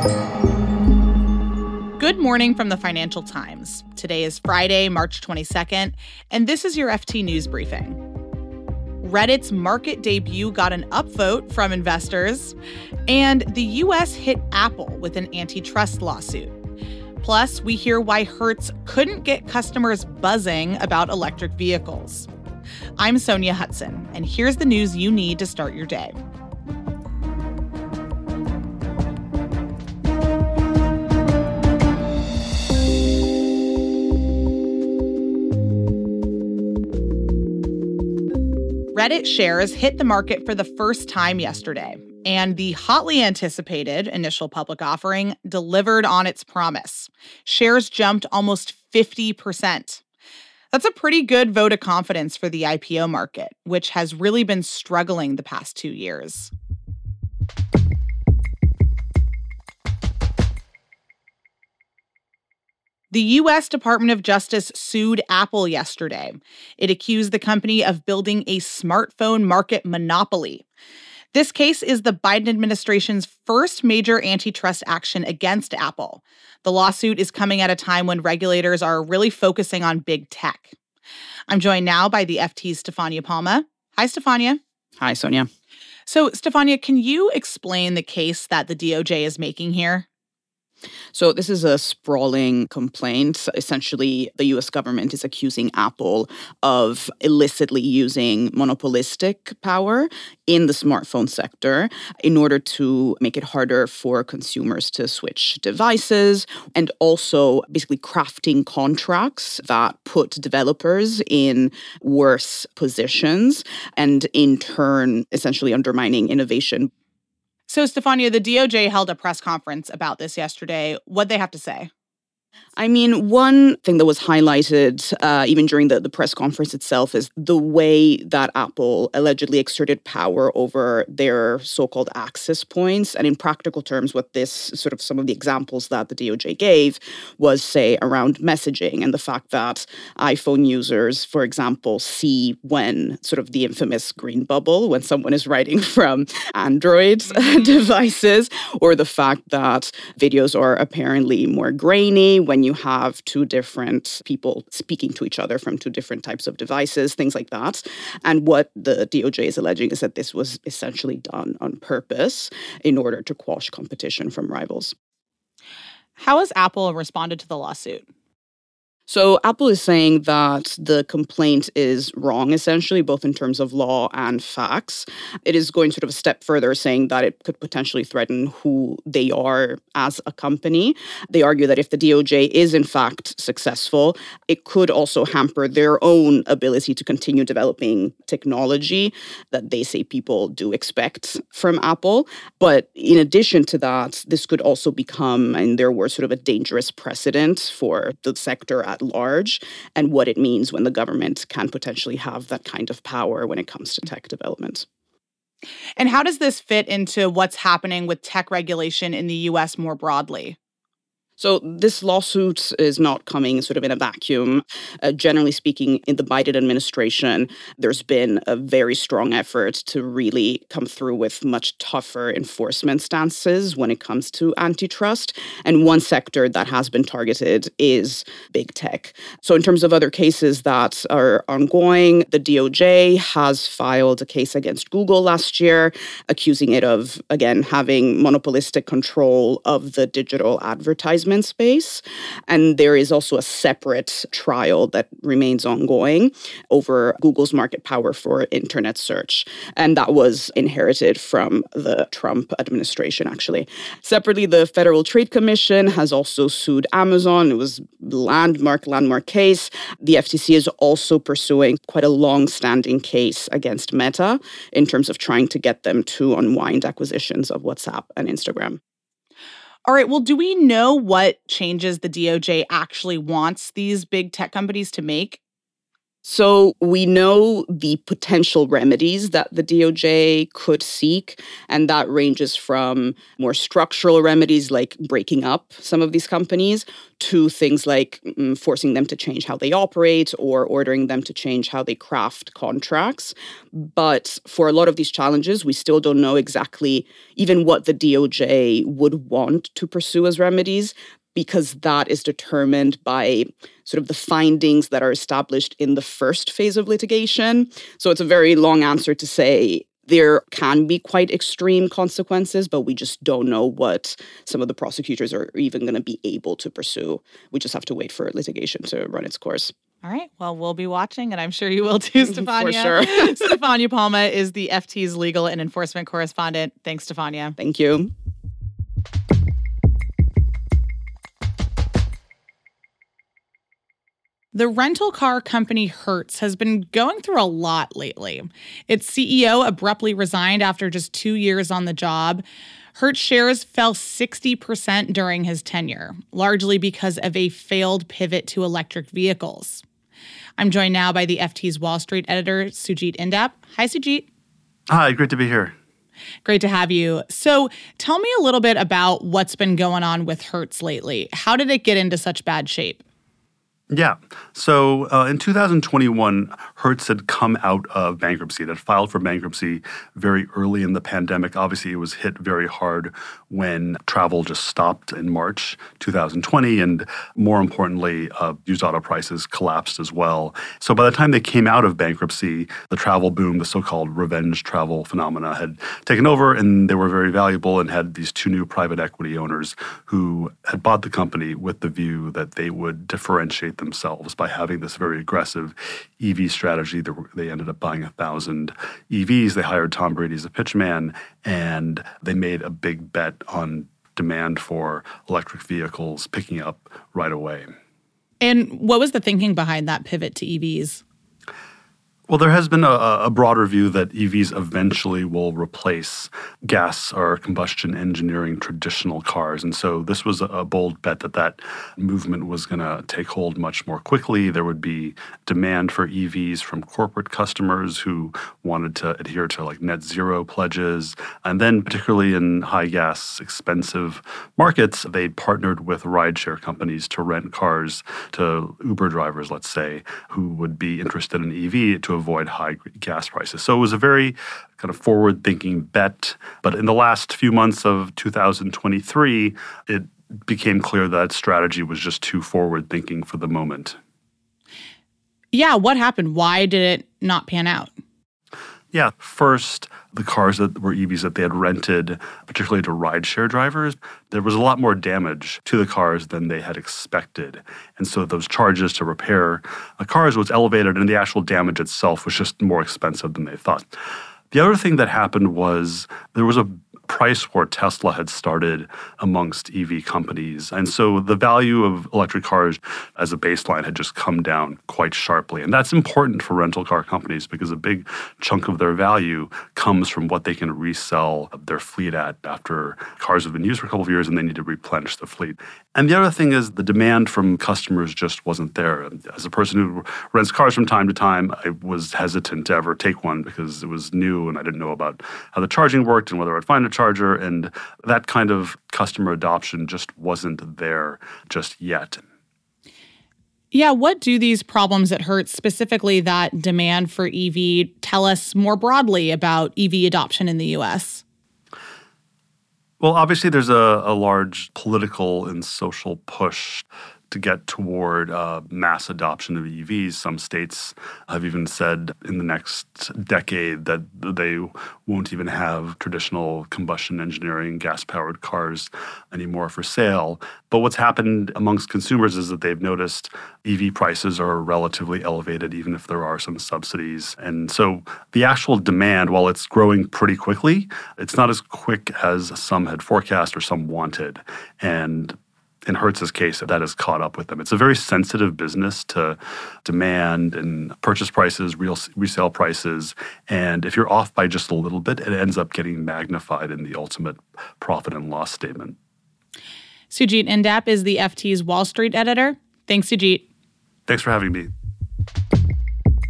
Good morning from the Financial Times. Today is Friday, March 22nd, and this is your FT News Briefing. Reddit's market debut got an upvote from investors, and the U.S. hit Apple with an antitrust lawsuit. Plus, we hear why Hertz couldn't get customers buzzing about electric vehicles. I'm Sonia Hudson, and here's the news you need to start your day. Reddit shares hit the market for the first time yesterday, and the hotly anticipated initial public offering delivered on its promise. Shares jumped almost 50%. That's a pretty good vote of confidence for the IPO market, which has really been struggling the past 2 years. The U.S. Department of Justice sued Apple yesterday. It accused the company of building a smartphone market monopoly. This case is the Biden administration's first major antitrust action against Apple. The lawsuit is coming at a time when regulators are really focusing on big tech. I'm joined now by the FT's Stefania Palma. Hi, Stefania. Hi, Sonia. So, Stefania, can you explain the case that the DOJ is making here? So this is a sprawling complaint. Essentially, the U.S. government is accusing Apple of illicitly using monopolistic power in the smartphone sector in order to make it harder for consumers to switch devices, and also basically crafting contracts that put developers in worse positions and in turn essentially undermining innovation. So, Stefania, the DOJ held a press conference about this yesterday. What'd they have to say? I mean, one thing that was highlighted even during the press conference itself is the way that Apple allegedly exerted power over their so-called access points. And in practical terms, what this sort of some of the examples that the DOJ gave was, say, around messaging and the fact that iPhone users, for example, see when sort of the infamous green bubble when someone is writing from Android devices, or the fact that videos are apparently more grainy when you have two different people speaking to each other from two different types of devices, things like that. And what the DOJ is alleging is that this was essentially done on purpose in order to quash competition from rivals. How has Apple responded to the lawsuit? So Apple is saying that the complaint is wrong, essentially, both in terms of law and facts. It is going sort of a step further, saying that it could potentially threaten who they are as a company. They argue that if the DOJ is in fact successful, it could also hamper their own ability to continue developing technology that they say people do expect from Apple. But in addition to that, this could also become, in their words, sort of a dangerous precedent for the sector at large, and what it means when the government can potentially have that kind of power when it comes to tech development. And how does this fit into what's happening with tech regulation in the U.S. more broadly? So this lawsuit is not coming sort of in a vacuum. Generally speaking, in the Biden administration, there's been a very strong effort to really come through with much tougher enforcement stances when it comes to antitrust. And one sector that has been targeted is big tech. So in terms of other cases that are ongoing, the DOJ has filed a case against Google last year, accusing it of, again, having monopolistic control of the digital advertising space. And there is also a separate trial that remains ongoing over Google's market power for internet search. And that was inherited from the Trump administration, actually. Separately, the Federal Trade Commission has also sued Amazon. It was a landmark case. The FTC is also pursuing quite a long-standing case against Meta in terms of trying to get them to unwind acquisitions of WhatsApp and Instagram. All right, well, do we know what changes the DOJ actually wants these big tech companies to make? So we know the potential remedies that the DOJ could seek, and that ranges from more structural remedies like breaking up some of these companies to things like forcing them to change how they operate or ordering them to change how they craft contracts. But for a lot of these challenges, we still don't know exactly even what the DOJ would want to pursue as remedies, because that is determined by sort of the findings that are established in the first phase of litigation. So it's a very long answer to say there can be quite extreme consequences, but we just don't know what some of the prosecutors are even going to be able to pursue. We just have to wait for litigation to run its course. All right. Well, we'll be watching, and I'm sure you will too, Stefania. For sure. Stefania Palma is the FT's legal and enforcement correspondent. Thanks, Stefania. Thank you. The rental car company Hertz has been going through a lot lately. Its CEO abruptly resigned after just 2 years on the job. Hertz shares fell 60% during his tenure, largely because of a failed pivot to electric vehicles. I'm joined now by the FT's Wall Street editor, Sujit Indap. Hi, Sujit. Hi, great to be here. Great to have you. So tell me a little bit about what's been going on with Hertz lately. How did it get into such bad shape? Yeah. So in 2021, Hertz had come out of bankruptcy. It had filed for bankruptcy very early in the pandemic. Obviously, it was hit very hard when travel just stopped in March 2020. And more importantly, used auto prices collapsed as well. So by the time they came out of bankruptcy, the travel boom, the so-called revenge travel phenomena, had taken over, and they were very valuable and had these two new private equity owners who had bought the company with the view that they would differentiate themselves by having this very aggressive EV strategy. They ended up buying 1,000 EVs. They hired Tom Brady as a pitchman, and they made a big bet on demand for electric vehicles picking up right away. And what was the thinking behind that pivot to EVs? Well, there has been a broader view that EVs eventually will replace gas or combustion engineering traditional cars. And so this was a bold bet that movement was going to take hold much more quickly. There would be demand for EVs from corporate customers who wanted to adhere to like net zero pledges. And then particularly in high gas, expensive markets, they partnered with rideshare companies to rent cars to Uber drivers, let's say, who would be interested in EV to avoid high gas prices. So it was a very kind of forward-thinking bet. But in the last few months of 2023, it became clear that strategy was just too forward-thinking for the moment. Yeah, what happened? Why did it not pan out? Yeah, first, the cars that were EVs that they had rented, particularly to rideshare drivers, there was a lot more damage to the cars than they had expected. And so those charges to repair cars was elevated, and the actual damage itself was just more expensive than they thought. The other thing that happened was there was a price war Tesla had started amongst EV companies. And so the value of electric cars as a baseline had just come down quite sharply. And that's important for rental car companies because a big chunk of their value comes from what they can resell their fleet at after cars have been used for a couple of years and they need to replenish the fleet. And the other thing is the demand from customers just wasn't there. As a person who rents cars from time to time, I was hesitant to ever take one because it was new and I didn't know about how the charging worked and whether I'd find a charger. And that kind of customer adoption just wasn't there just yet. Yeah, what do these problems at Hertz, specifically that demand for EV, tell us more broadly about EV adoption in the U.S.? Well, obviously, there's a large political and social push to get toward mass adoption of EVs. Some states have even said in the next decade that they won't even have traditional combustion engineering gas-powered cars anymore for sale. But what's happened amongst consumers is that they've noticed EV prices are relatively elevated, even if there are some subsidies. And so the actual demand, while it's growing pretty quickly, it's not as quick as some had forecast or some wanted. And in Hertz's case, that has caught up with them. It's a very sensitive business to demand and purchase prices, resale prices. And if you're off by just a little bit, it ends up getting magnified in the ultimate profit and loss statement. Sujit Indap is the FT's Wall Street editor. Thanks, Sujit. Thanks for having me.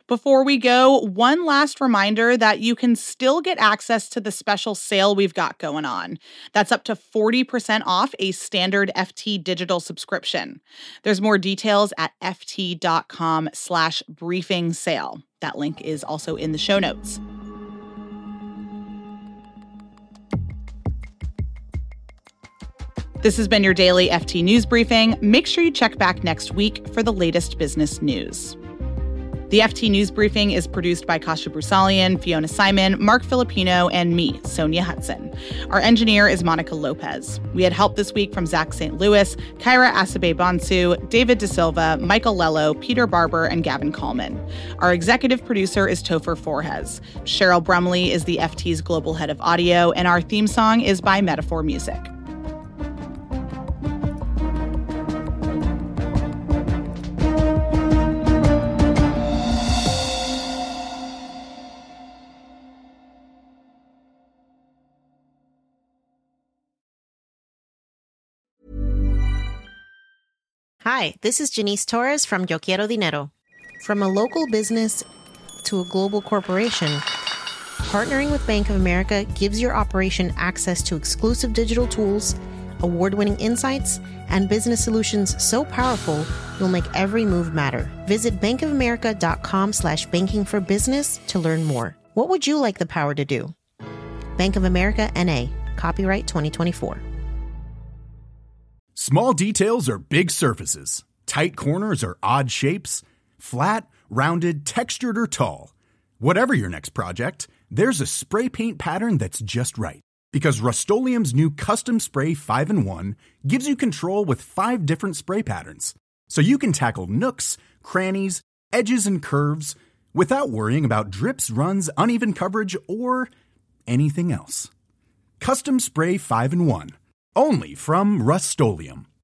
Before we go, one last reminder that you can still get access to the special sale we've got going on. That's up to 40% off a standard FT digital subscription. There's more details at ft.com/briefing sale. That link is also in the show notes. This has been your daily FT News Briefing. Make sure you check back next week for the latest business news. The FT News Briefing is produced by Kasia Brusalian, Fiona Simon, Mark Filipino, and me, Sonia Hudson. Our engineer is Monica Lopez. We had help this week from Zach St. Louis, Kyra Asabe-Bonsu, David De Silva, Michael Lello, Peter Barber, and Gavin Kallman. Our executive producer is Topher Forhes. Cheryl Brumley is the FT's global head of audio, and our theme song is by Metaphor Music. Hi, this is Janice Torres from Yo Quiero Dinero. From a local business to a global corporation, partnering with Bank of America gives your operation access to exclusive digital tools, award-winning insights, and business solutions so powerful you'll make every move matter. Visit bankofamerica.com/banking for business to learn more. What would you like the power to do? Bank of America, N.A., copyright 2024. Small details are big surfaces. Tight corners are odd shapes. Flat, rounded, textured, or tall. Whatever your next project, there's a spray paint pattern that's just right. Because Rust-Oleum's new Custom Spray 5-in-1 gives you control with 5 different spray patterns. So you can tackle nooks, crannies, edges, and curves without worrying about drips, runs, uneven coverage, or anything else. Custom Spray 5-in-1. Only from Rust-Oleum.